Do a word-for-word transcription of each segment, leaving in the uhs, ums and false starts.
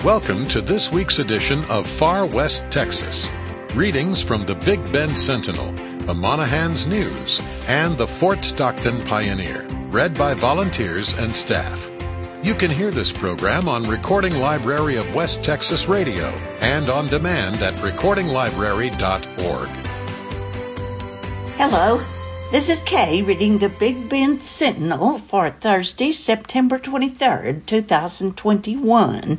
Welcome to this week's edition of Far West Texas. Readings from the Big Bend Sentinel, the Monahans News, and the Fort Stockton Pioneer, read by volunteers and staff. You can hear this program on Recording Library of West Texas Radio and on demand at recording library dot org. Hello, this is Kay reading the Big Bend Sentinel for Thursday, September twenty-third, two thousand twenty-one.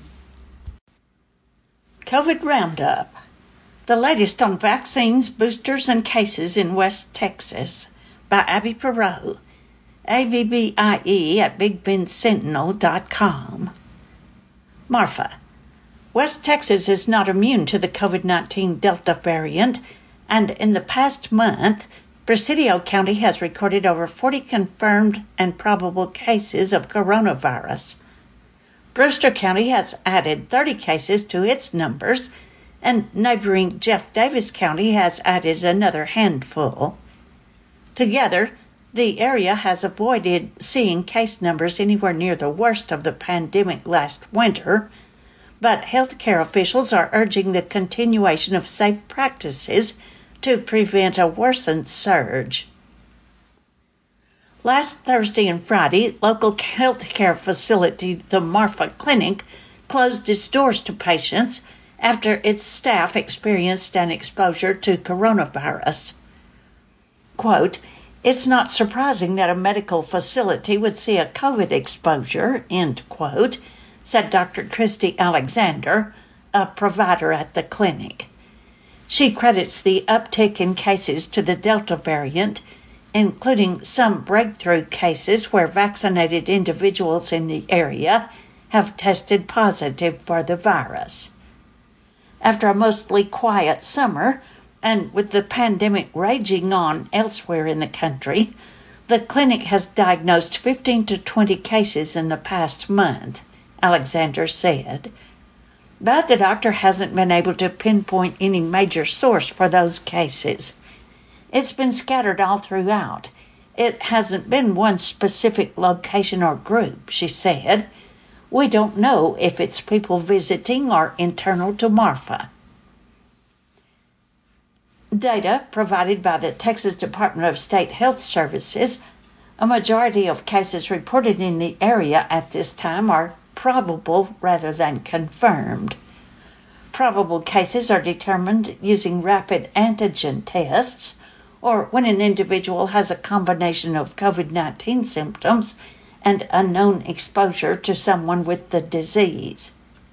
COVID Roundup. The latest on vaccines, boosters, and cases in West Texas by Abby Perot, A B B I E at big bend sentinel dot com. Marfa. West Texas is not immune to the COVID nineteen Delta variant, and in the past month, Presidio County has recorded over forty confirmed and probable cases of coronavirus. Brewster County has added thirty cases to its numbers, and neighboring Jeff Davis County has added another handful. Together, the area has avoided seeing case numbers anywhere near the worst of the pandemic last winter, but healthcare officials are urging the continuation of safe practices to prevent a worsened surge. Last Thursday and Friday, local healthcare facility, the Marfa Clinic, closed its doors to patients after its staff experienced an exposure to coronavirus. Quote, "It's not surprising that a medical facility would see a COVID exposure," end quote, said Doctor Christy Alexander, a provider at the clinic. She credits the uptick in cases to the Delta variant, including some breakthrough cases where vaccinated individuals in the area have tested positive for the virus. After a mostly quiet summer, and with the pandemic raging on elsewhere in the country, the clinic has diagnosed fifteen to twenty cases in the past month, Alexander said. But the doctor hasn't been able to pinpoint any major source for those cases. It's been scattered all throughout. It hasn't been one specific location or group, she said. We don't know if it's people visiting or internal to Marfa. Data provided by the Texas Department of State Health Services, a majority of cases reported in the area at this time are probable rather than confirmed. Probable cases are determined using rapid antigen tests, or when an individual has a combination of COVID nineteen symptoms and a known exposure to someone with the disease.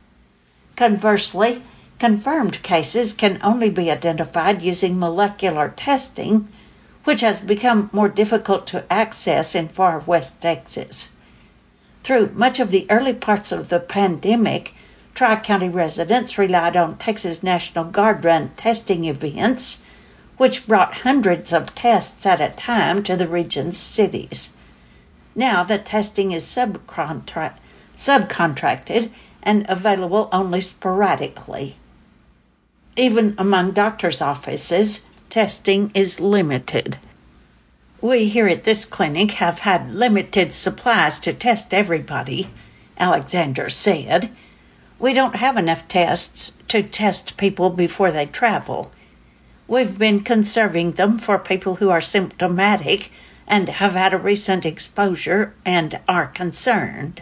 Conversely, confirmed cases can only be identified using molecular testing, which has become more difficult to access in far West Texas. Through much of the early parts of the pandemic, Tri-County residents relied on Texas National Guard-run testing events, which brought hundreds of tests at a time to the region's cities. Now the testing is subcontract- subcontracted and available only sporadically. Even among doctors' offices, testing is limited. We here at this clinic have had limited supplies to test everybody, Alexander said. We don't have enough tests to test people before they travel. We've been conserving them for people who are symptomatic and have had a recent exposure and are concerned.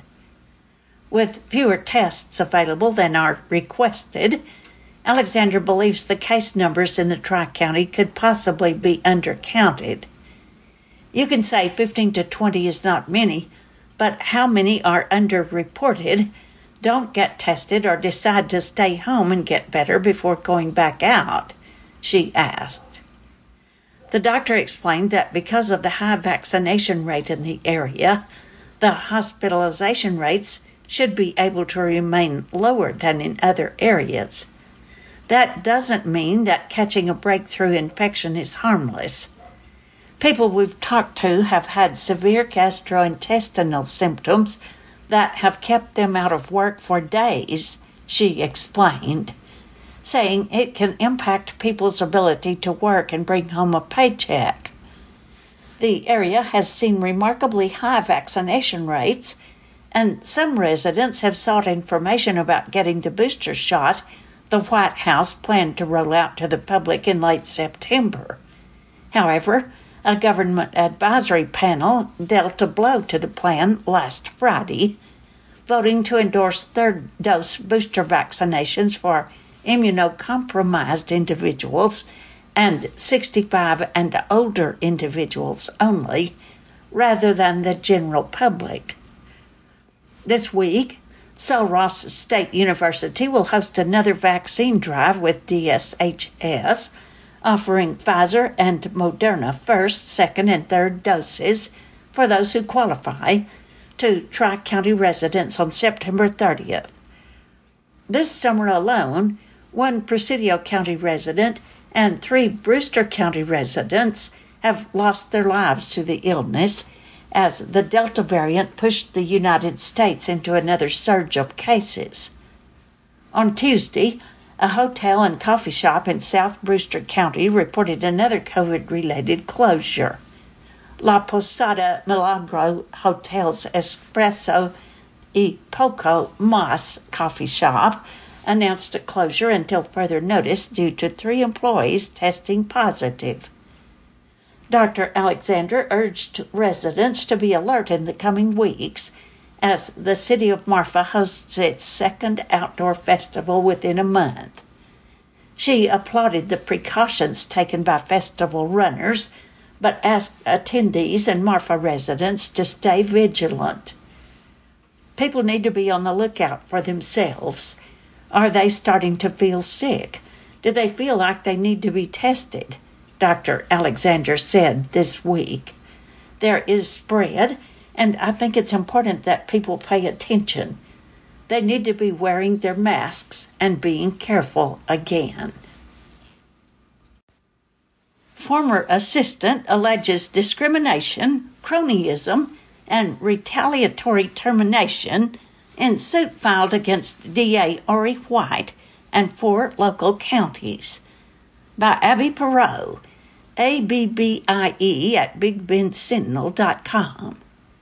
With fewer tests available than are requested, Alexander believes the case numbers in the Tri-County could possibly be undercounted. You can say fifteen to twenty is not many, but how many are underreported, don't get tested, or decide to stay home and get better before going back out? She asked. The doctor explained that because of the high vaccination rate in the area, the hospitalization rates should be able to remain lower than in other areas. That doesn't mean that catching a breakthrough infection is harmless. People we've talked to have had severe gastrointestinal symptoms that have kept them out of work for days, she explained, saying it can impact people's ability to work and bring home a paycheck. The area has seen remarkably high vaccination rates, and some residents have sought information about getting the booster shot the White House planned to roll out to the public in late September. However, a government advisory panel dealt a blow to the plan last Friday, voting to endorse third-dose booster vaccinations for immunocompromised individuals and sixty-five and older individuals only, rather than the general public. This week, Sul Ross State University will host another vaccine drive with D S H S, offering Pfizer and Moderna first, second, and third doses for those who qualify to Tri-County residents on September thirtieth. This summer alone, one Presidio County resident and three Brewster County residents have lost their lives to the illness as the Delta variant pushed the United States into another surge of cases. On Tuesday, a hotel and coffee shop in South Brewster County reported another COVID-related closure. La Posada Milagro Hotel's Espresso y Poco Mas coffee shop announced a closure until further notice due to three employees testing positive. Doctor Alexander urged residents to be alert in the coming weeks as the city of Marfa hosts its second outdoor festival within a month. She applauded the precautions taken by festival runners, but asked attendees and Marfa residents to stay vigilant. People need to be on the lookout for themselves. Are they starting to feel sick? Do they feel like they need to be tested? Doctor Alexander said this week. There is spread, and I think it's important that people pay attention. They need to be wearing their masks and being careful again. Former assistant alleges discrimination, cronyism, and retaliatory termination in suit filed against D A Ori White and four local counties. By Abby Perot, A B B I E at big bend sentinel dot com.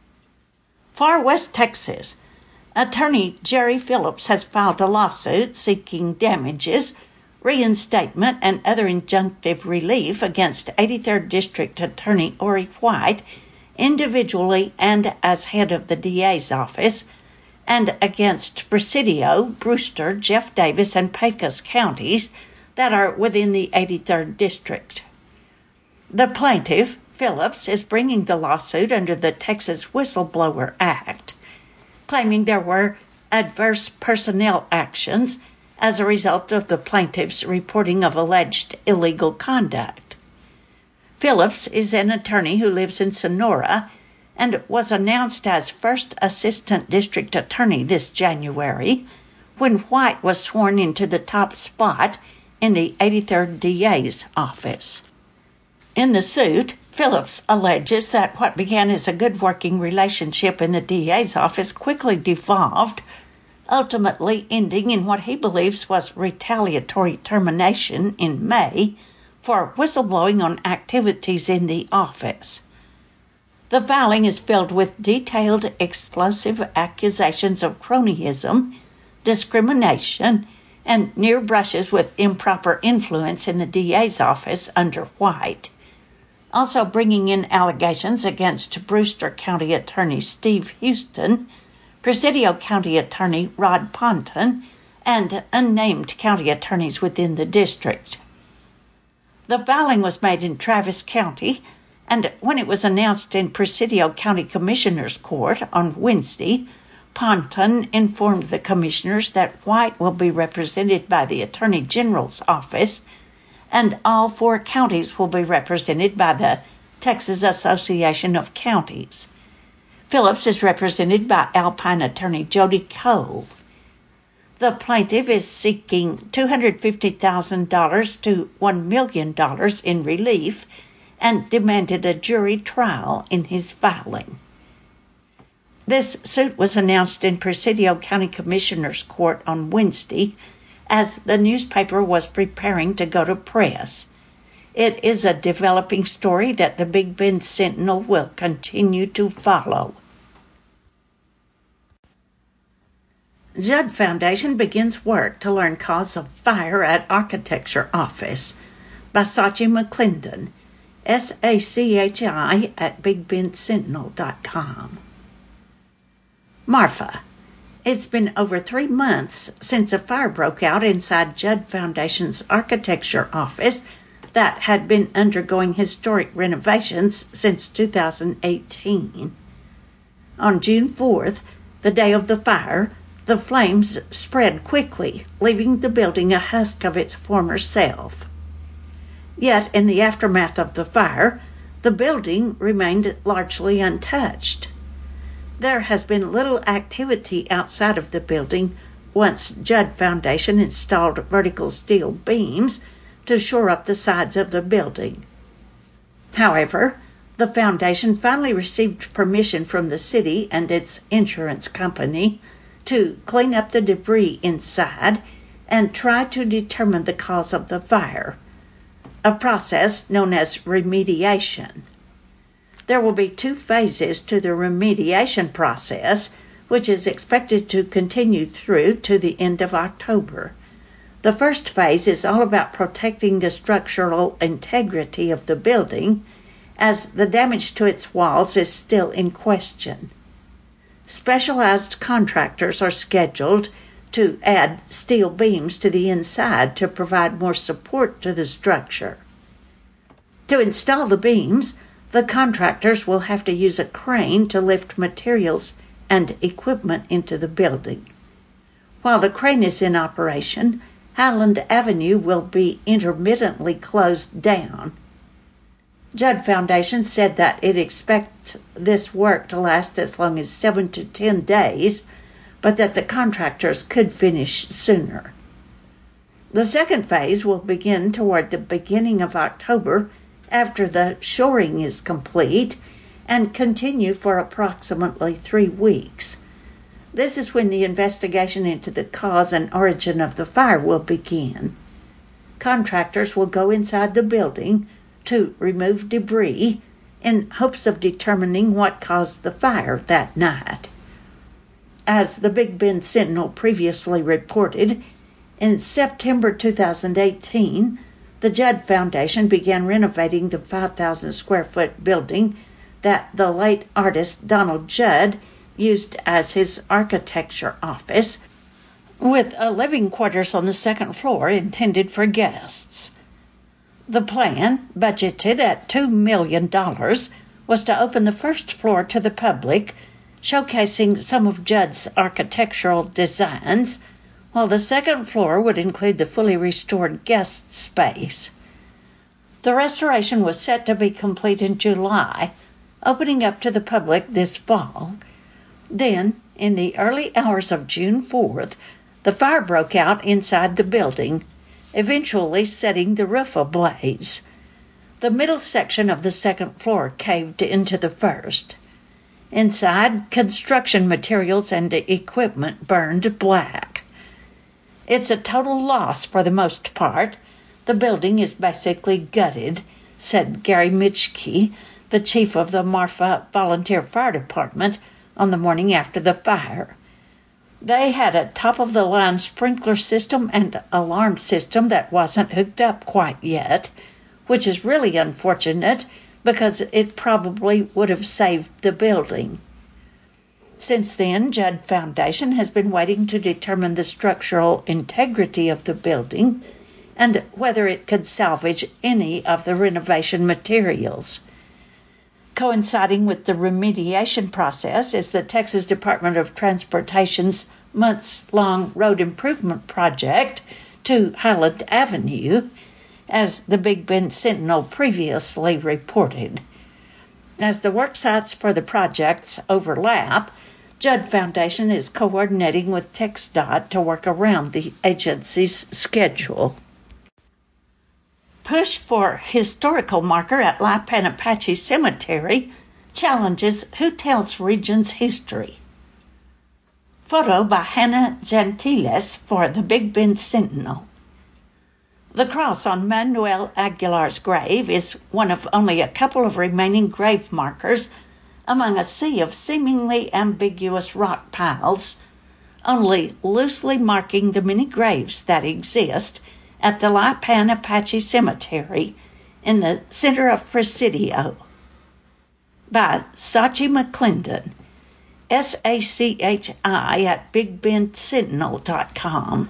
Far West Texas, attorney Jerry Phillips has filed a lawsuit seeking damages, reinstatement, and other injunctive relief against eighty-third District Attorney Ori White, individually and as head of the D A's office, and against Presidio, Brewster, Jeff Davis, and Pecos counties that are within the eighty-third District. The plaintiff, Phillips, is bringing the lawsuit under the Texas Whistleblower Act, claiming there were adverse personnel actions as a result of the plaintiff's reporting of alleged illegal conduct. Phillips is an attorney who lives in Sonora and was announced as first assistant district attorney this January when White was sworn into the top spot in the eighty-third D A's office. In the suit, Phillips alleges that what began as a good working relationship in the D A's office quickly devolved, ultimately ending in what he believes was retaliatory termination in May for whistleblowing on activities in the office. The filing is filled with detailed, explosive accusations of cronyism, discrimination, and near brushes with improper influence in the D A's office under White, also bringing in allegations against Brewster County Attorney Steve Houston, Presidio County Attorney Rod Ponton, and unnamed county attorneys within the district. The filing was made in Travis County, and when it was announced in Presidio County Commissioner's Court on Wednesday, Ponton informed the commissioners that White will be represented by the Attorney General's office, and all four counties will be represented by the Texas Association of Counties. Phillips is represented by Alpine attorney Jody Cole. The plaintiff is seeking two hundred fifty thousand dollars to one million dollars in relief and demanded a jury trial in his filing. This suit was announced in Presidio County Commissioner's Court on Wednesday as the newspaper was preparing to go to press. It is a developing story that the Big Bend Sentinel will continue to follow. Judd Foundation begins work to learn cause of fire at Architecture Office by Sachi McClendon, S A C H I at big bend sentinel dot com. Marfa. It's been over three months since a fire broke out inside Judd Foundation's Architecture Office that had been undergoing historic renovations since two thousand eighteen. On June fourth, the day of the fire, the flames spread quickly, leaving the building a husk of its former self. Yet, in the aftermath of the fire, the building remained largely untouched. There has been little activity outside of the building once Judd Foundation installed vertical steel beams to shore up the sides of the building. However, the foundation finally received permission from the city and its insurance company to clean up the debris inside and try to determine the cause of the fire, a process known as remediation. There will be two phases to the remediation process, which is expected to continue through to the end of October. The first phase is all about protecting the structural integrity of the building, as the damage to its walls is still in question. Specialized contractors are scheduled to add steel beams to the inside to provide more support to the structure. To install the beams, the contractors will have to use a crane to lift materials and equipment into the building. While the crane is in operation, Highland Avenue will be intermittently closed down. Judd Foundation said that it expects this work to last as long as seven to ten days, but that the contractors could finish sooner. The second phase will begin toward the beginning of October after the shoring is complete and continue for approximately three weeks. This is when the investigation into the cause and origin of the fire will begin. Contractors will go inside the building to remove debris in hopes of determining what caused the fire that night. As the Big Bend Sentinel previously reported, in September two thousand eighteen, the Judd Foundation began renovating the five thousand square foot building that the late artist Donald Judd used as his architecture office, with a living quarters on the second floor intended for guests. The plan, budgeted at two million dollars, was to open the first floor to the public, showcasing some of Judd's architectural designs, while the second floor would include the fully restored guest space. The restoration was set to be complete in July, opening up to the public this fall. Then, in the early hours of June fourth, the fire broke out inside the building, eventually setting the roof ablaze. The middle section of the second floor caved into the first. Inside, construction materials and equipment burned black. It's a total loss for the most part. The building is basically gutted, said Gary Mitchke, the chief of the Marfa Volunteer Fire Department, on the morning after the fire. They had a top-of-the-line sprinkler system and alarm system that wasn't hooked up quite yet, which is really unfortunate because it probably would have saved the building. Since then, Judd Foundation has been waiting to determine the structural integrity of the building and whether it could salvage any of the renovation materials. Coinciding with the remediation process is the Texas Department of Transportation's months-long road improvement project to Highland Avenue, as the Big Bend Sentinel previously reported. As the work sites for the projects overlap, Judd Foundation is coordinating with TxDOT to work around the agency's schedule. Push for historical marker at Lipan Apache Cemetery challenges Who Tells Region's history. Photo by Hannah Gentiles for the Big Bend Sentinel. The cross on Manuel Aguilar's grave is one of only a couple of remaining grave markers among a sea of seemingly ambiguous rock piles only loosely marking the many graves that exist at the Lipan Apache Cemetery in the center of Presidio. By Sachi McClendon, S A C H I at big bend sentinel dot com.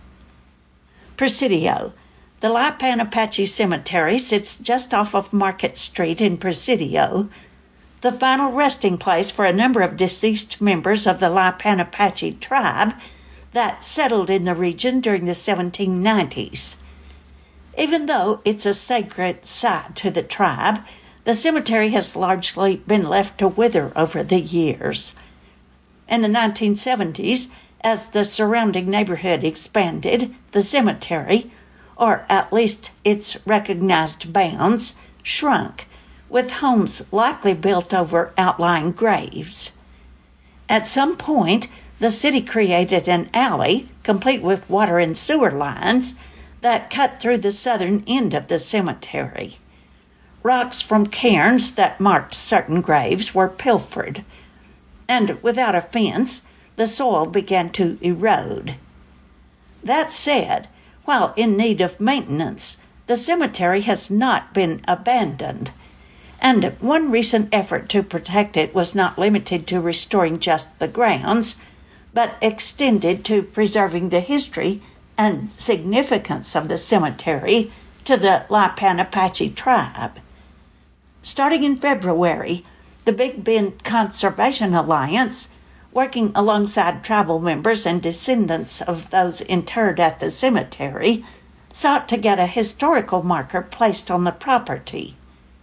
Presidio. The Lipan Apache Cemetery sits just off of Market Street in Presidio, the final resting place for a number of deceased members of the Lipan Apache tribe that settled in the region during the seventeen nineties. Even though it's a sacred site to the tribe, the cemetery has largely been left to wither over the years. In the nineteen seventies, as the surrounding neighborhood expanded, the cemetery, or at least its recognized bounds, shrunk, with homes likely built over outlying graves. At some point, the city created an alley, complete with water and sewer lines, that cut through the southern end of the cemetery. Rocks from cairns that marked certain graves were pilfered, and without a fence, the soil began to erode. That said, while in need of maintenance, the cemetery has not been abandoned, and one recent effort to protect it was not limited to restoring just the grounds, but extended to preserving the history and significance of the cemetery to the Lipan Apache tribe. Starting in February, the Big Bend Conservation Alliance, working alongside tribal members and descendants of those interred at the cemetery, sought to get a historical marker placed on the property.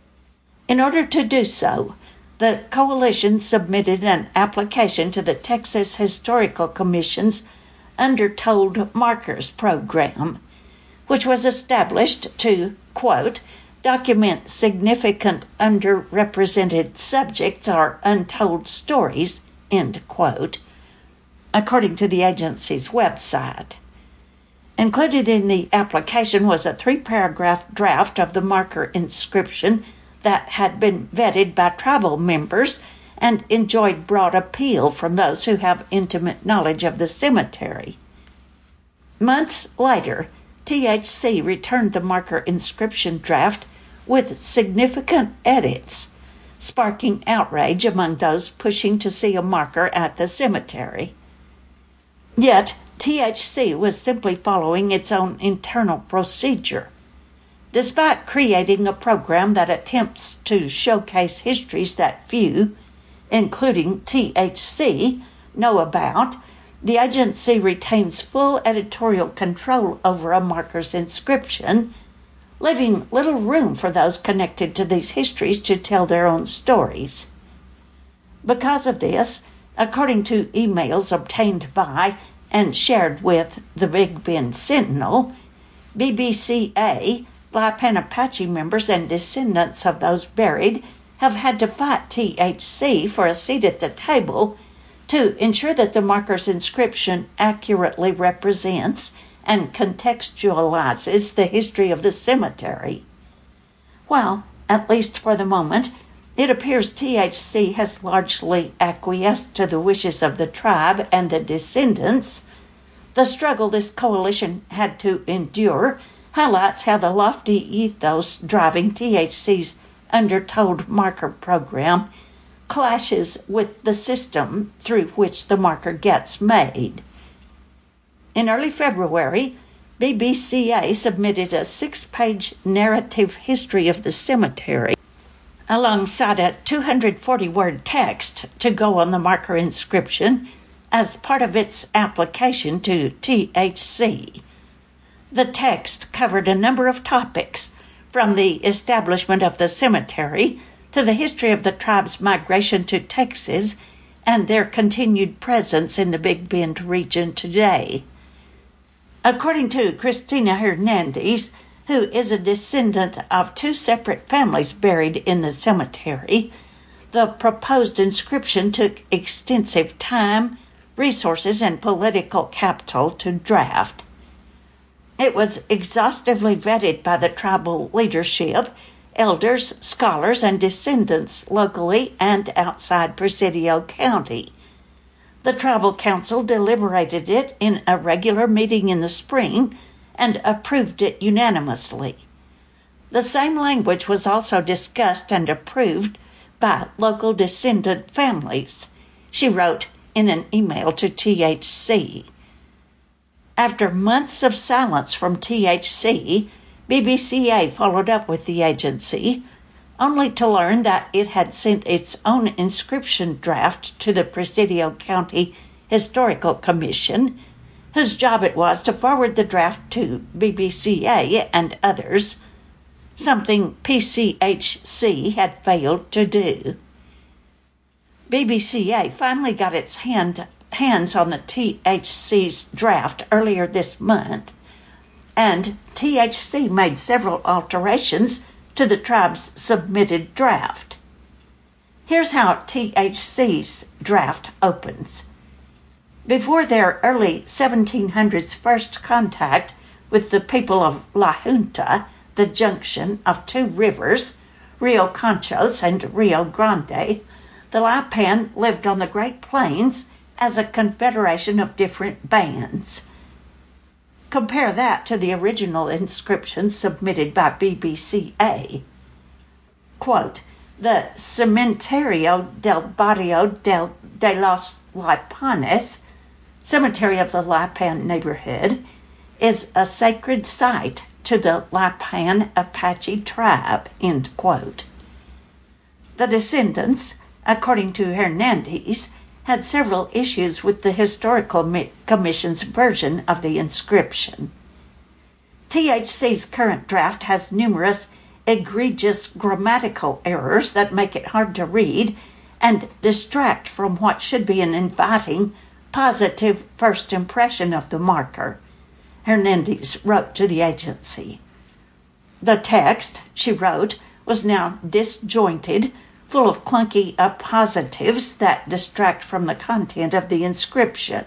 In order to do so, the coalition submitted an application to the Texas Historical Commission's Undertold Markers program, which was established to, quote, document significant underrepresented subjects or untold stories, end quote, according to the agency's website. Included in the application was a three-paragraph draft of the marker inscription that had been vetted by tribal members and enjoyed broad appeal from those who have intimate knowledge of the cemetery. Months later, T H C returned the marker inscription draft with significant edits, sparking outrage among those pushing to see a marker at the cemetery. Yet, T H C was simply following its own internal procedure. Despite creating a program that attempts to showcase histories that few, including T H C, know about, the agency retains full editorial control over a marker's inscription, leaving little room for those connected to these histories to tell their own stories. Because of this, according to emails obtained by and shared with the Big Bend Sentinel, B B C A, Lipan Apache members and descendants of those buried have had to fight T H C for a seat at the table to ensure that the marker's inscription accurately represents and contextualizes the history of the cemetery. While, at least for the moment, it appears T H C has largely acquiesced to the wishes of the tribe and the descendants, the struggle this coalition had to endure highlights how the lofty ethos driving T H C's Undertold Marker program clashes with the system through which the marker gets made. In early February, B B C A submitted a six-page narrative history of the cemetery alongside a two hundred forty word text to go on the marker inscription as part of its application to T H C. The text covered a number of topics, from the establishment of the cemetery to the history of the tribe's migration to Texas and their continued presence in the Big Bend region today. According to Cristina Hernandez, who is a descendant of two separate families buried in the cemetery, the proposed inscription took extensive time, resources, and political capital to draft. It was exhaustively vetted by the tribal leadership, elders, scholars, and descendants locally and outside Presidio County. The tribal council deliberated it in a regular meeting in the spring and approved it unanimously. The same language was also discussed and approved by local descendant families, she wrote in an email to T H C. After months of silence from T H C, B B C A followed up with the agency, only to learn that it had sent its own inscription draft to the Presidio County Historical Commission, whose job it was to forward the draft to B B C A and others, something P C H C had failed to do. B B C A finally got its hand, hands on the T H C's draft earlier this month, and T H C made several alterations to the tribe's submitted draft. Here's how T H C's draft opens. Before their early seventeen hundreds first contact with the people of La Junta, the junction of two rivers, Rio Conchos and Rio Grande, the Lipan lived on the Great Plains as a confederation of different bands. Compare that to the original inscription submitted by B B C A. Quote, the Cementerio del Barrio del, de los Lipanes, Cemetery of the Lipan neighborhood, is a sacred site to the Lipan Apache tribe, end quote. The descendants, according to Hernandez, had several issues with the Historical Commission's version of the inscription. T H C's current draft has numerous egregious grammatical errors that make it hard to read and distract from what should be an inviting, positive first impression of the marker, Hernandez wrote to the agency. The text, she wrote, was now disjointed, full of clunky appositives that distract from the content of the inscription.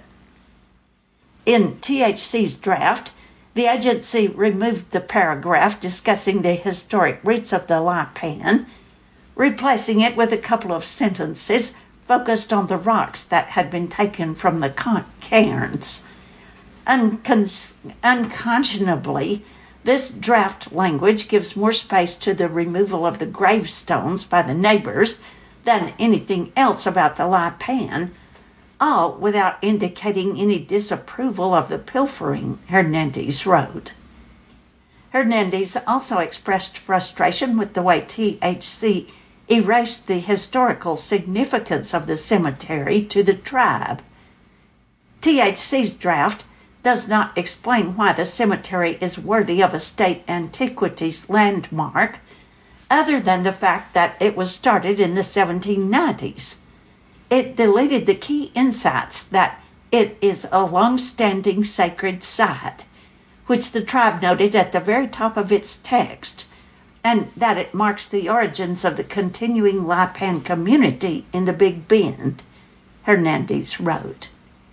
In T H C's draft, the agency removed the paragraph discussing the historic roots of the Lipan, replacing it with a couple of sentences focused on the rocks that had been taken from the cairns. Uncon- unconscionably, this draft language gives more space to the removal of the gravestones by the neighbors than anything else about the Lipan, all without indicating any disapproval of the pilfering, Hernandez wrote. Hernandez also expressed frustration with the way T H C erased the historical significance of the cemetery to the tribe. T H C's draft does not explain why the cemetery is worthy of a state antiquities landmark, other than the fact that it was started in the seventeen nineties. It deleted the key insights that it is a long-standing sacred site, which the tribe noted at the very top of its text, and that it marks the origins of the continuing Lipan community in the Big Bend, Hernandez wrote.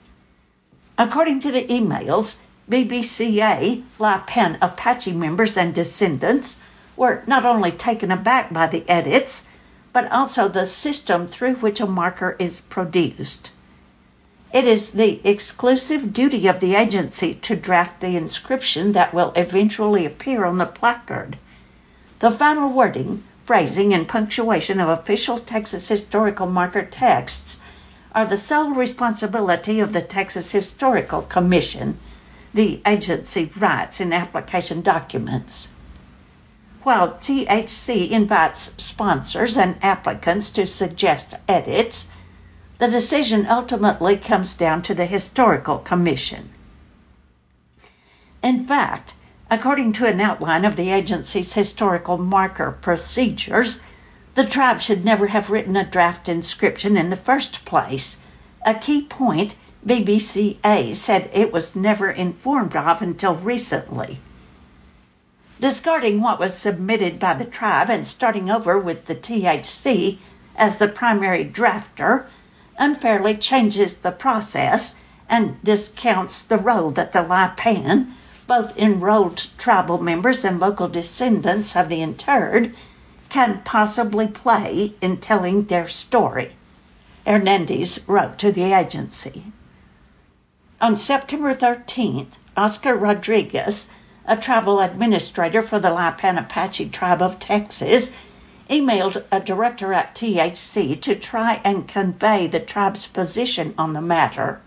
According to the emails, B B C A, Lipan Apache members and descendants were not only taken aback by the edits, but also the system through which a marker is produced. It is the exclusive duty of the agency to draft the inscription that will eventually appear on the placard. The final wording, phrasing, and punctuation of official Texas historical marker texts are the sole responsibility of the Texas Historical Commission, the agency writes in application documents. While T H C invites sponsors and applicants to suggest edits, the decision ultimately comes down to the Historical Commission. In fact, according to an outline of the agency's historical marker procedures, the tribe should never have written a draft inscription in the first place, a key point B B C A said it was never informed of until recently. Discarding what was submitted by the tribe and starting over with the T H C as the primary drafter unfairly changes the process and discounts the role that the Lipan, both enrolled tribal members and local descendants of the interred, can possibly play in telling their story, Hernandez wrote to the agency. On September thirteenth, Oscar Rodriguez, a tribal administrator for the Lipan Apache Tribe of Texas, emailed a director at T H C to try and convey the tribe's position on the matter.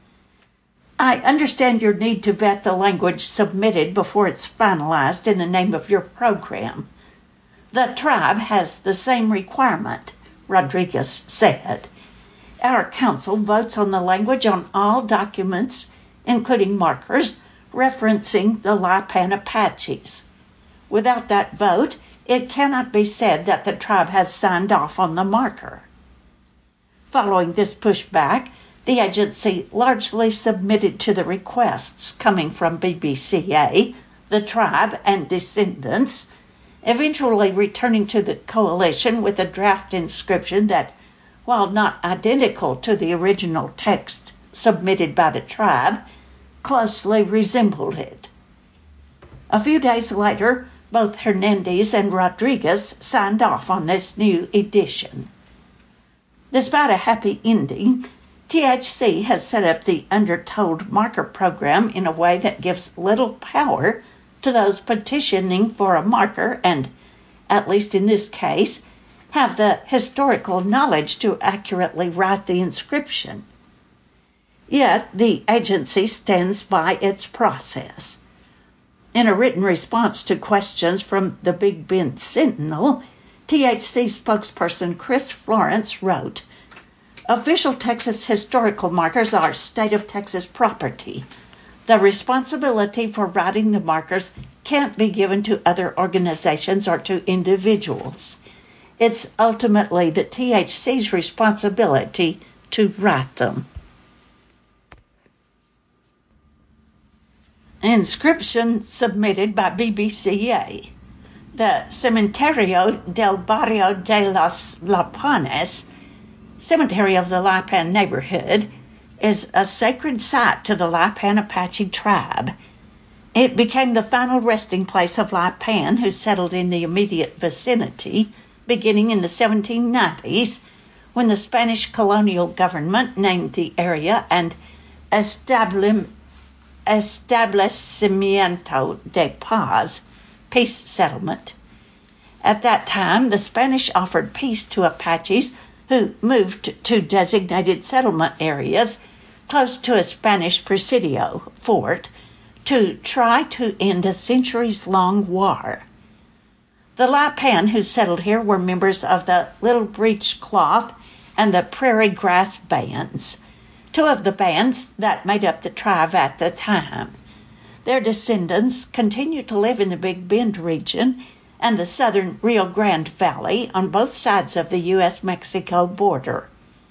I understand your need to vet the language submitted before it's finalized in the name of your program. The tribe has the same requirement, Rodriguez said. Our council votes on the language on all documents, including markers, referencing the Lipan Apaches. Without that vote, it cannot be said that the tribe has signed off on the marker. Following this pushback, the agency largely submitted to the requests coming from B B C A, the tribe, and descendants, eventually returning to the coalition with a draft inscription that, while not identical to the original text submitted by the tribe, closely resembled it. A few days later, both Hernandez and Rodriguez signed off on this new edition. Despite a happy ending, T H C has set up the Undertold Marker program in a way that gives little power to those petitioning for a marker and, at least in this case, have the historical knowledge to accurately write the inscription. Yet the agency stands by its process. In a written response to questions from the Big Bend Sentinel, T H C spokesperson Chris Florence wrote, "Official Texas historical markers are state of Texas property. The responsibility for writing the markers can't be given to other organizations or to individuals. It's ultimately the T H C's responsibility to write them." Inscription submitted by B B C A. The Cementerio del Barrio de los Lipanes, Cemetery of the Lipan neighborhood, is a sacred site to the Lipan Apache tribe. It became the final resting place of Lipan, who settled in the immediate vicinity, beginning in the seventeen nineties, when the Spanish colonial government named the area an Establim- Establecimiento de Paz, peace settlement. At that time, the Spanish offered peace to Apaches who moved to designated settlement areas close to a Spanish presidio fort to try to end a centuries-long war. The Lipan who settled here were members of the Little Breech Cloth and the Prairie Grass bands, two of the bands that made up the tribe at the time. Their descendants continue to live in the Big Bend region and the southern Rio Grande Valley on both sides of the U S Mexico border.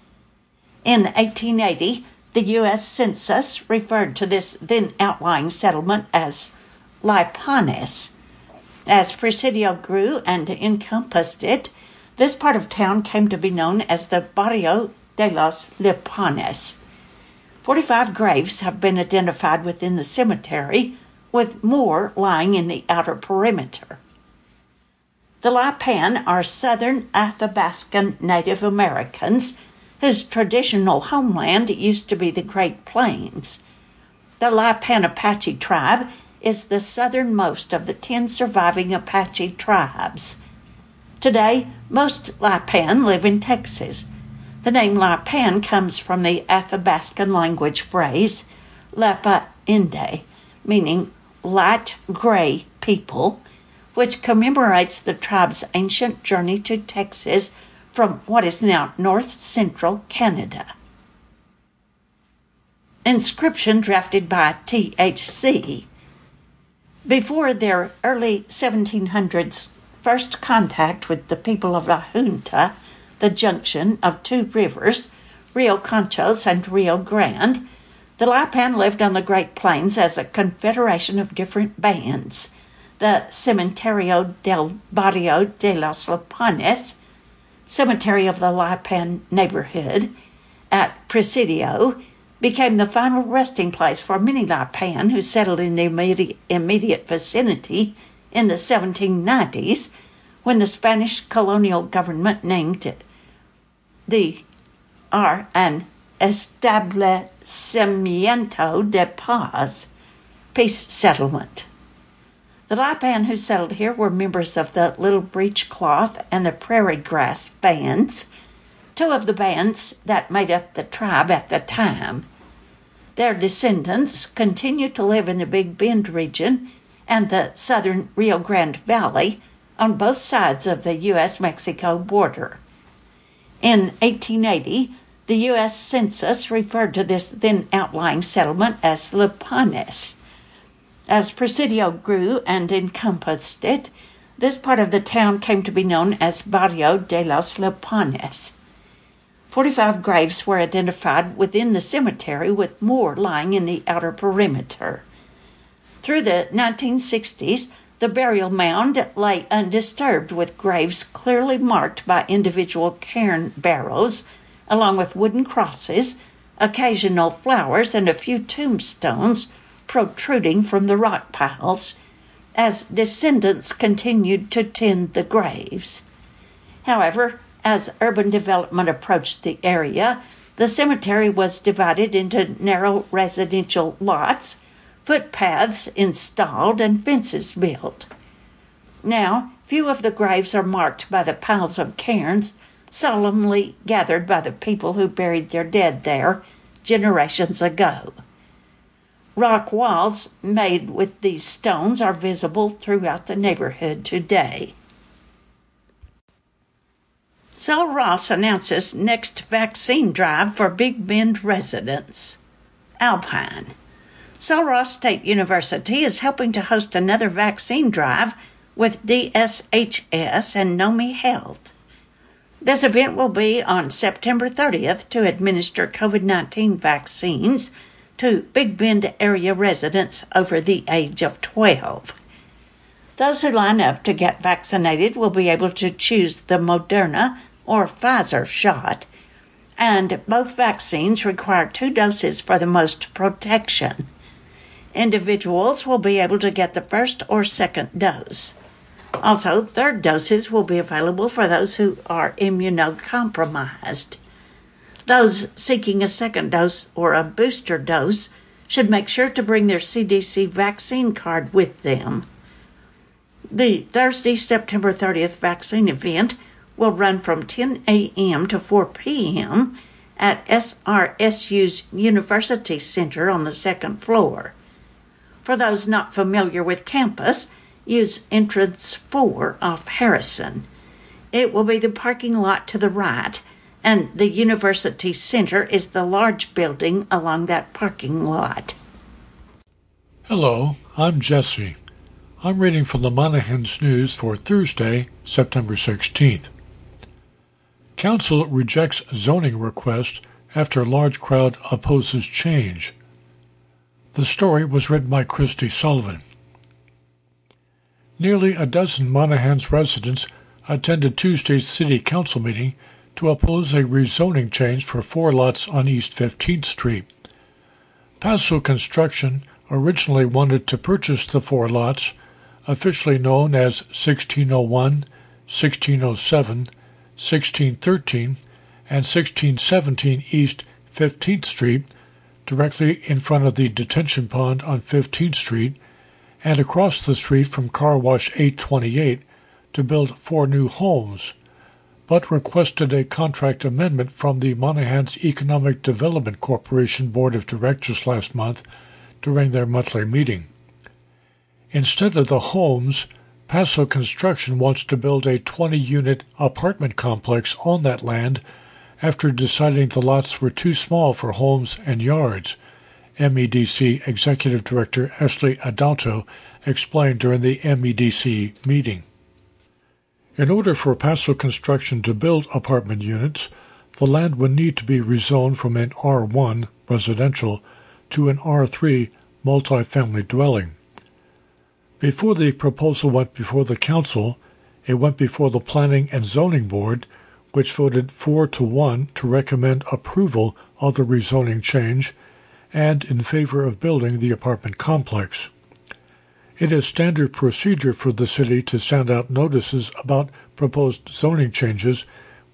In eighteen eighty, the U S Census referred to this then outlying settlement as Lipanes. As Presidio grew and encompassed it, this part of town came to be known as the Barrio de los Lipanes. Forty-five graves have been identified within the cemetery, with more lying in the outer perimeter. The Lipan are southern Athabascan Native Americans whose traditional homeland used to be the Great Plains. The Lipan Apache tribe is the southernmost of the ten surviving Apache tribes. Today, most Lipan live in Texas. The name Lipan comes from the Athabascan language phrase Lepa Inde, meaning light gray people, which commemorates the tribe's ancient journey to Texas from what is now north-central Canada. Inscription drafted by T H C. Before their early seventeen hundreds first contact with the people of La Junta, the junction of two rivers, Rio Conchos and Rio Grande, the Lipan lived on the Great Plains as a confederation of different bands. The Cementerio del Barrio de los Lipanes, Cemetery of the Lipan neighborhood, at Presidio, became the final resting place for many Lipan who settled in the immediate, immediate vicinity in the seventeen nineties, when the Spanish colonial government named it the are an establecimiento de paz, peace settlement. The Lipan who settled here were members of the Little Breech Cloth and the Prairie Grass bands, two of the bands that made up the tribe at the time. Their descendants continue to live in the Big Bend region and the southern Rio Grande Valley on both sides of the U S Mexico border. In eighteen eighty, the U S Census referred to this then outlying settlement as Lipanes. As Presidio grew and encompassed it, this part of the town came to be known as Barrio de los Lipanes. Forty-five graves were identified within the cemetery, with more lying in the outer perimeter. Through the nineteen sixties, the burial mound lay undisturbed, with graves clearly marked by individual cairn barrows, along with wooden crosses, occasional flowers, and a few tombstones protruding from the rock piles, as descendants continued to tend the graves. However, as urban development approached the area, the cemetery was divided into narrow residential lots, footpaths installed, and fences built. Now, few of the graves are marked by the piles of cairns solemnly gathered by the people who buried their dead there generations ago. Rock walls made with these stones are visible throughout the neighborhood today. Sul Ross announces next vaccine drive for Big Bend residents. Alpine. Sul Ross State University is helping to host another vaccine drive with D S H S and Nomi Health. This event will be on September thirtieth to administer COVID nineteen vaccines to Big Bend area residents over the age of twelve. Those who line up to get vaccinated will be able to choose the Moderna or Pfizer shot, and both vaccines require two doses for the most protection. Individuals will be able to get the first or second dose. Also, third doses will be available for those who are immunocompromised. Those seeking a second dose or a booster dose should make sure to bring their C D C vaccine card with them. The Thursday, September thirtieth vaccine event will run from ten a.m. to four p.m. at S R S U's University Center on the second floor. For those not familiar with campus, use entrance four off Harrison. It will be the parking lot to the right, and the University Center is the large building along that parking lot. Hello, I'm Jesse. I'm reading from the Monahans News for Thursday, September sixteenth. Council rejects zoning request after large crowd opposes change. The story was written by Christy Sullivan. Nearly a dozen Monahans residents attended Tuesday's City Council meeting to oppose a rezoning change for four lots on East fifteenth Street. Paso Construction originally wanted to purchase the four lots, officially known as sixteen oh one, sixteen oh seven, sixteen thirteen, and sixteen seventeen East fifteenth Street, directly in front of the detention pond on fifteenth Street, and across the street from Car Wash eight twenty-eight to build four new homes, but requested a contract amendment from the Monahans Economic Development Corporation Board of Directors last month during their monthly meeting. Instead of the homes, Paso Construction wants to build a twenty-unit apartment complex on that land after deciding the lots were too small for homes and yards, M E D C Executive Director Ashley Adalto explained during the M E D C meeting. In order for Paso Construction to build apartment units, the land would need to be rezoned from an R one residential to an R three multifamily dwelling. Before the proposal went before the council, it went before the Planning and Zoning Board, which voted four to one to recommend approval of the rezoning change and in favor of building the apartment complex. It is standard procedure for the city to send out notices about proposed zoning changes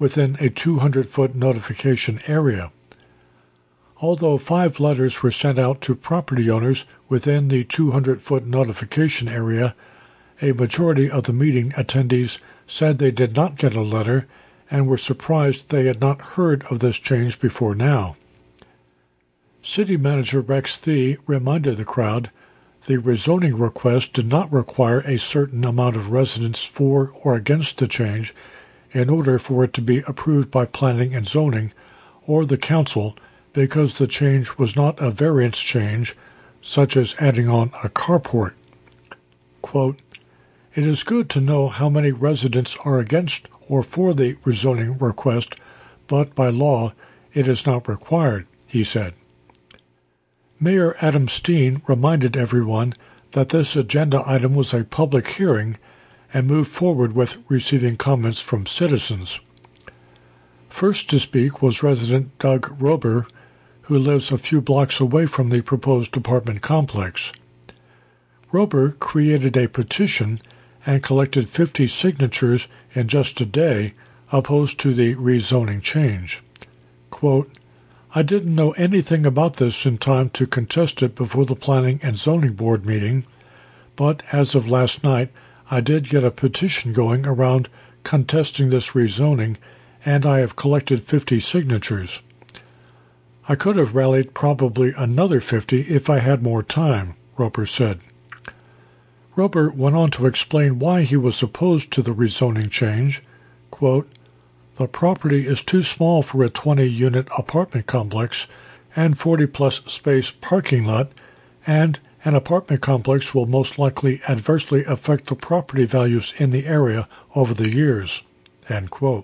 within a two hundred foot notification area. Although five letters were sent out to property owners within the two hundred foot notification area, a majority of the meeting attendees said they did not get a letter and were surprised they had not heard of this change before now. City Manager Rex Thie reminded the crowd the rezoning request did not require a certain amount of residents for or against the change in order for it to be approved by Planning and Zoning or the Council, because the change was not a variance change, such as adding on a carport. Quote, "It is good to know how many residents are against or for the rezoning request, but by law it is not required," he said. Mayor Adam Steen reminded everyone that this agenda item was a public hearing and moved forward with receiving comments from citizens. First to speak was resident Doug Rober, who lives a few blocks away from the proposed apartment complex. Rober created a petition and collected fifty signatures in just a day opposed to the rezoning change. Quote, "I didn't know anything about this in time to contest it before the Planning and Zoning Board meeting, but as of last night, I did get a petition going around contesting this rezoning, and I have collected fifty signatures. I could have rallied probably another fifty if I had more time," Roper said. Roper went on to explain why he was opposed to the rezoning change. Quote, "The property is too small for a twenty-unit apartment complex and forty-plus space parking lot, and an apartment complex will most likely adversely affect the property values in the area over the years." End quote.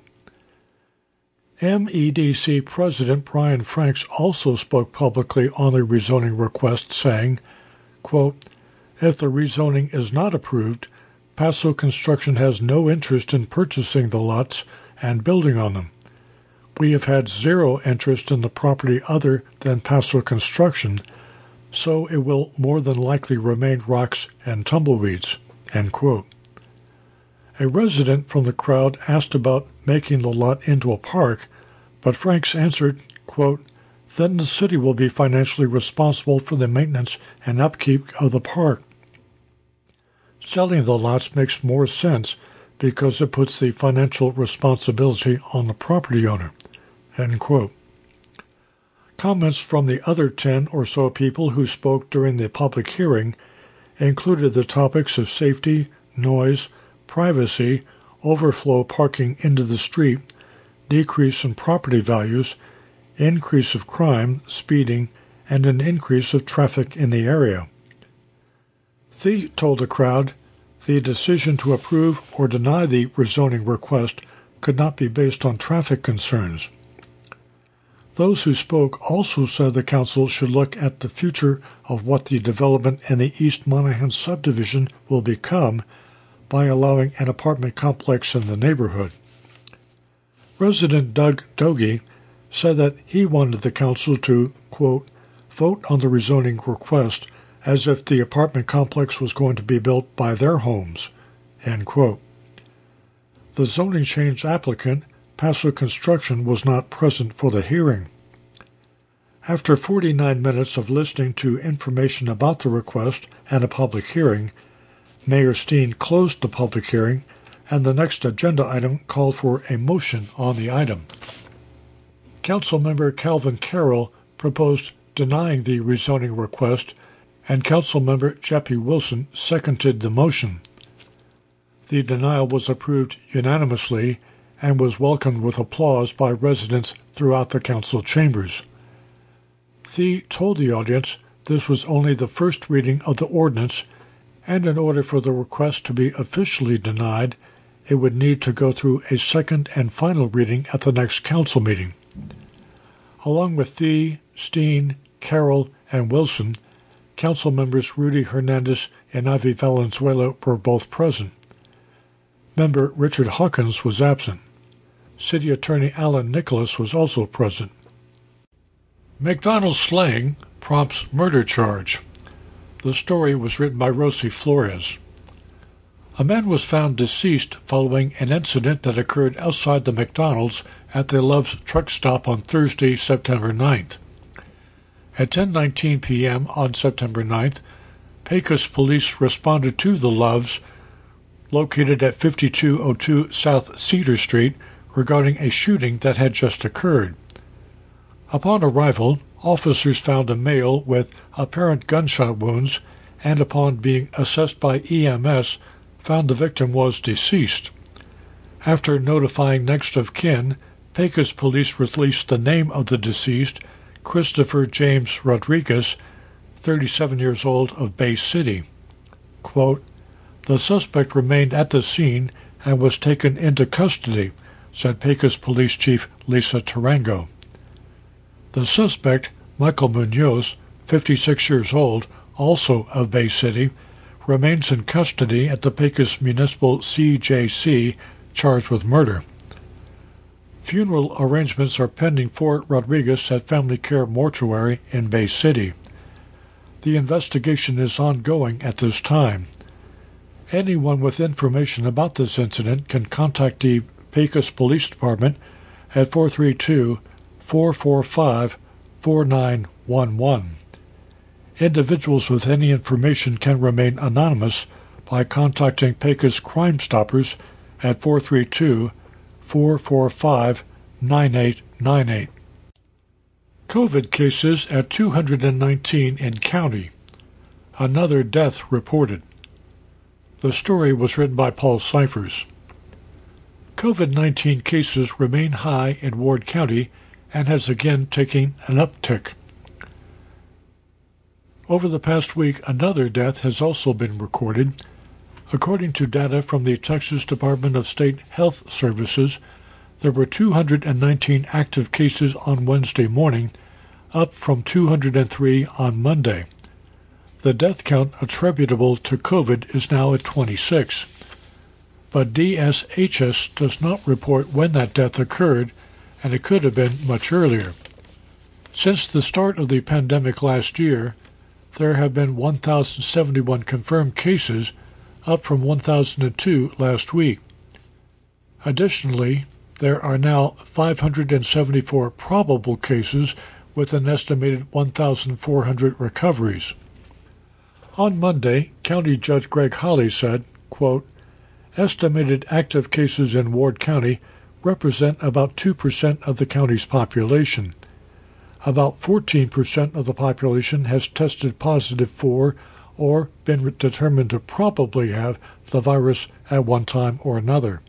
M E D C President Brian Franks also spoke publicly on the rezoning request, saying, quote, "If the rezoning is not approved, Paso Construction has no interest in purchasing the lots and building on them. We have had zero interest in the property other than Paso Construction, so it will more than likely remain rocks and tumbleweeds." End quote. A resident from the crowd asked about making the lot into a park, but Franks answered, quote, "Then the city will be financially responsible for the maintenance and upkeep of the park. Selling the lots makes more sense because it puts the financial responsibility on the property owner." End quote. Comments from the other ten or so people who spoke during the public hearing included the topics of safety, noise, privacy, overflow parking into the street, decrease in property values, increase of crime, speeding, and an increase of traffic in the area. Thie told the crowd the decision to approve or deny the rezoning request could not be based on traffic concerns. Those who spoke also said the council should look at the future of what the development in the East Monaghan subdivision will become by allowing an apartment complex in the neighborhood. Resident Doug Dogie said that he wanted the council to, quote, "vote on the rezoning request as if the apartment complex was going to be built by their homes," end quote. The zoning change applicant, Paso Construction, was not present for the hearing. After forty-nine minutes of listening to information about the request and a public hearing, Mayor Steen closed the public hearing, and the next agenda item called for a motion on the item. Councilmember Calvin Carroll proposed denying the rezoning request, and Councilmember Jeppy Wilson seconded the motion. The denial was approved unanimously and was welcomed with applause by residents throughout the council chambers. Thie told the audience this was only the first reading of the ordinance, and in order for the request to be officially denied, it would need to go through a second and final reading at the next council meeting. Along with Thie, Steen, Carroll, and Wilson, council members Rudy Hernandez and Ivy Valenzuela were both present. Member Richard Hawkins was absent. City Attorney Alan Nicholas was also present. McDonald's slaying prompts murder charge. The story was written by Rosie Flores. A man was found deceased following an incident that occurred outside the McDonald's at the Love's truck stop on Thursday, September ninth. At ten nineteen p.m. on September ninth, Pecos police responded to the Love's, located at fifty-two oh two South Cedar Street, regarding a shooting that had just occurred. Upon arrival, officers found a male with apparent gunshot wounds, and upon being assessed by E M S, found the victim was deceased. After notifying next of kin, Pecos police released the name of the deceased, Christopher James Rodriguez, thirty-seven years old, of Bay City. Quote, "The suspect remained at the scene and was taken into custody," said Pecos Police Chief Lisa Tarango. The suspect, Michael Munoz, fifty-six years old, also of Bay City, remains in custody at the Pecos Municipal C J C, charged with murder. Funeral arrangements are pending for Rodriguez at Family Care Mortuary in Bay City. The investigation is ongoing at this time. Anyone with information about this incident can contact the Pecos Police Department at four three two, four four five, four nine one one. Individuals with any information can remain anonymous by contacting Pecos Crime Stoppers at four three two, four four five, nine eight nine eight. COVID cases at two hundred nineteen in county. Another death reported. The story was written by Paul Cyphers. COVID nineteen cases remain high in Ward County and has again taken an uptick. Over the past week, another death has also been recorded. According to data from the Texas Department of State Health Services, there were two hundred nineteen active cases on Wednesday morning, up from two hundred three on Monday. The death count attributable to COVID is now at twenty-six. But D S H S does not report when that death occurred, and it could have been much earlier. Since the start of the pandemic last year, there have been one thousand seventy-one confirmed cases, up from one thousand two last week. Additionally, there are now five hundred seventy-four probable cases with an estimated one thousand four hundred recoveries. On Monday, County Judge Greg Holley said, quote, "Estimated active cases in Ward County represent about two percent of the county's population. About fourteen percent of the population has tested positive for or been determined to probably have the virus at one time or another."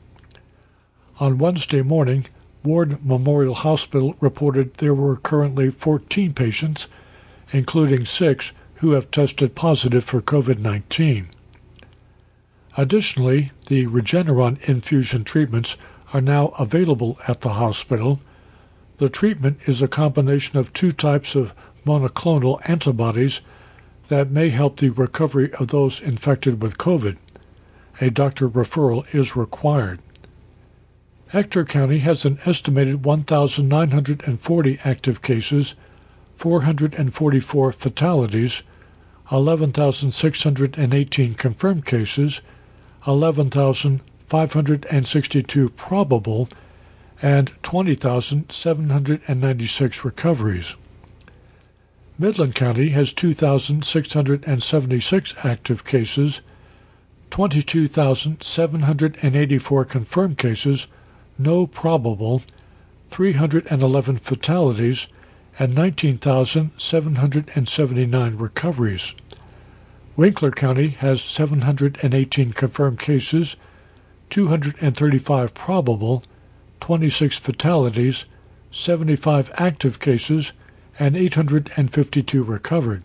On Wednesday morning, Ward Memorial Hospital reported there were currently fourteen patients, including six who have tested positive for COVID nineteen. Additionally, the Regeneron infusion treatments are now available at the hospital. The treatment is a combination of two types of monoclonal antibodies that may help the recovery of those infected with COVID. A doctor referral is required. Ector County has an estimated one thousand nine hundred forty active cases, four hundred forty-four fatalities, eleven thousand six hundred eighteen confirmed cases, eleven thousand five hundred sixty-two probable, and twenty thousand seven hundred ninety-six recoveries. Midland County has two thousand six hundred seventy-six active cases, twenty-two thousand seven hundred eighty-four confirmed cases, no probable, three hundred eleven fatalities, and nineteen thousand seven hundred seventy-nine recoveries. Winkler County has seven hundred eighteen confirmed cases, two hundred thirty-five probable, twenty-six fatalities, seventy-five active cases, and eight hundred fifty-two recovered.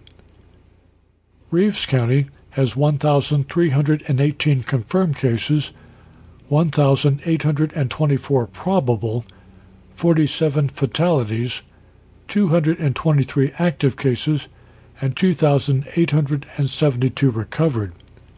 Reeves County has one thousand three hundred eighteen confirmed cases, one thousand eight hundred twenty-four probable, forty-seven fatalities, two hundred twenty-three active cases, and two thousand eight hundred seventy-two recovered.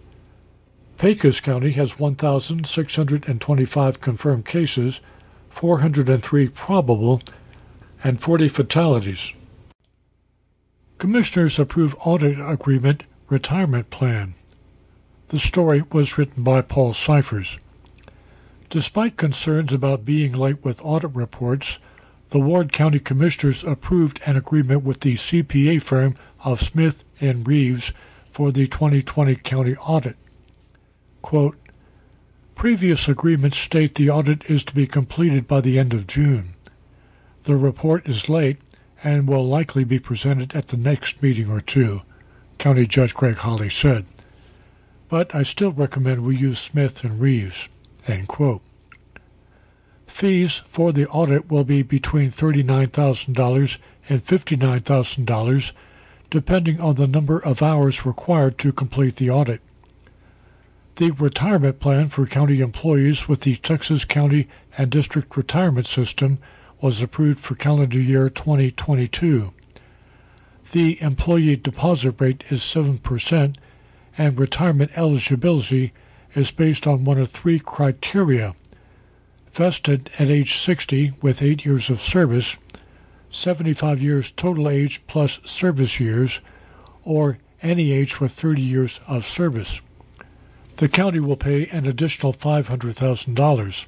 Pecos County has one thousand six hundred twenty-five confirmed cases, four hundred three probable, and forty fatalities. Commissioners approve audit agreement retirement plan. The story was written by Paul Cyphers. Despite concerns about being late with audit reports, the Ward County Commissioners approved an agreement with the C P A firm of Smith and Reeves for the twenty twenty county audit. Quote, previous agreements state the audit is to be completed by the end of June. The report is late and will likely be presented at the next meeting or two, County Judge Greg Holley said. But I still recommend we use Smith and Reeves. End quote. Fees for the audit will be between thirty-nine thousand dollars and fifty-nine thousand dollars, depending on the number of hours required to complete the audit. The retirement plan for county employees with the Texas County and District Retirement System was approved for calendar year twenty twenty-two. The employee deposit rate is seven percent, and retirement eligibility is based on one of three criteria: vested at age sixty with eight years of service, seventy-five years total age plus service years, or any age with thirty years of service. The county will pay an additional five hundred thousand dollars.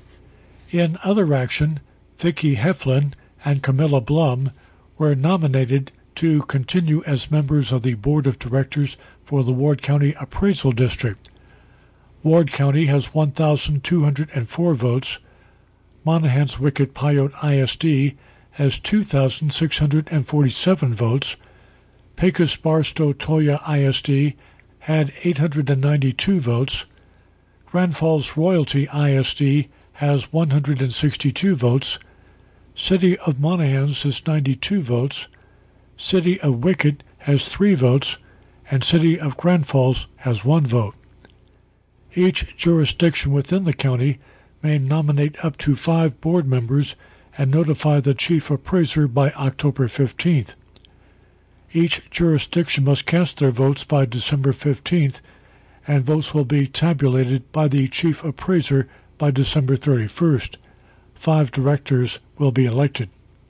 In other action, Vicki Heflin and Camilla Blum were nominated to continue as members of the Board of Directors for the Ward County Appraisal District. Ward County has one thousand two hundred four votes. Monahans Wickett Pyote I S D has two thousand six hundred forty-seven votes. Pecos Barstow Toya I S D had eight hundred ninety-two votes. Grand Falls Royalty I S D has one hundred sixty-two votes. City of Monahans has ninety-two votes. City of Wickett has three votes, and City of Grand Falls has one vote. Each jurisdiction within the county may nominate up to five board members and notify the chief appraiser by October fifteenth. Each jurisdiction must cast their votes by December fifteenth, and votes will be tabulated by the chief appraiser by December thirty-first. Five directors will be elected.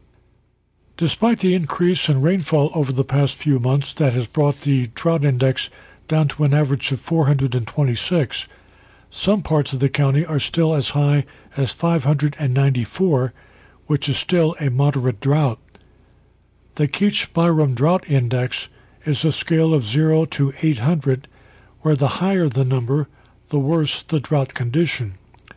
Despite the increase in rainfall over the past few months that has brought the drought index down to an average of four hundred twenty-six, some parts of the county are still as high as five hundred ninety-four, which is still a moderate drought. The Keach-Byram Drought Index is a scale of zero to eight hundred, where the higher the number, the worse the drought condition.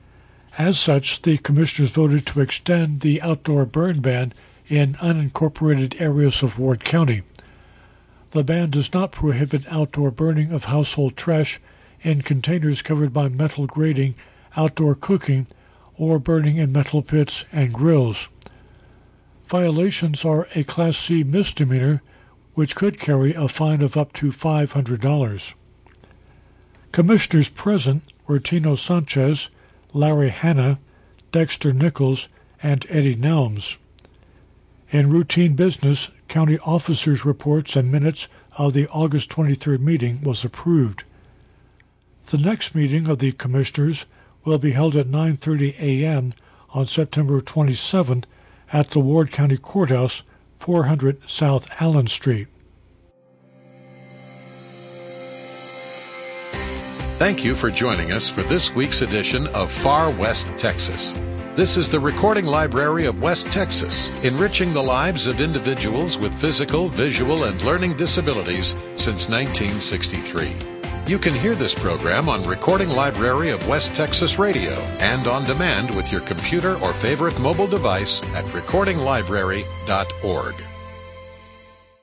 As such, the commissioners voted to extend the outdoor burn ban in unincorporated areas of Ward County. The ban does not prohibit outdoor burning of household trash in containers covered by metal grating, outdoor cooking, or burning in metal pits and grills. Violations are a Class C misdemeanor, which could carry a fine of up to five hundred dollars. Commissioners present were Tino Sanchez, Larry Hanna, Dexter Nichols, and Eddie Nelms. In routine business, county officers' reports and minutes of the August twenty-third meeting was approved. The next meeting of the Commissioners will be held at nine thirty a.m. on September twenty-seventh at the Ward County Courthouse, four hundred South Allen Street. Thank you for joining us for this week's edition of Far West Texas. This is the Recording Library of West Texas, enriching the lives of individuals with physical, visual, and learning disabilities since nineteen sixty-three. You can hear this program on Recording Library of West Texas Radio and on demand with your computer or favorite mobile device at recording library dot org.